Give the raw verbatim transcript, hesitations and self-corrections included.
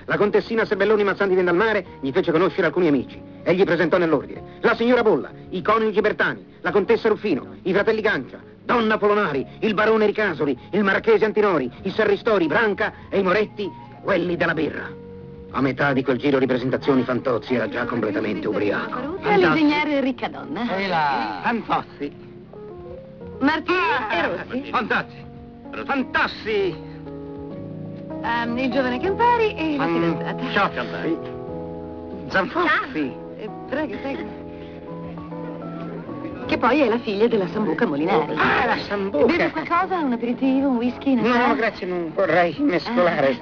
La contessina Serbelloni Mazzanti Vendalmare gli fece conoscere alcuni amici e gli presentò nell'ordine la signora Bolla, i coniugi Bertani, la contessa Ruffino, i fratelli Gancia, Donna Polonari, il barone Ricasoli, il marchese Antinori, i Serristori, Branca e i Moretti, quelli della birra. A metà di quel giro di presentazioni Fantozzi era già completamente ubriaco. E l'ingegnere Riccadonna. E la Fantozzi. Martini e Rossi. Fantozzi. Fantozzi. Um, il giovane Campari e la fidanzata. Ciao Campari. Zanfossi. Eh, prego, prego. Che poi è la figlia della Sambuca Molinari. Ah, la Sambuca. Beve qualcosa? Un aperitivo, un whisky? Una No, cena? grazie, non vorrei mescolare.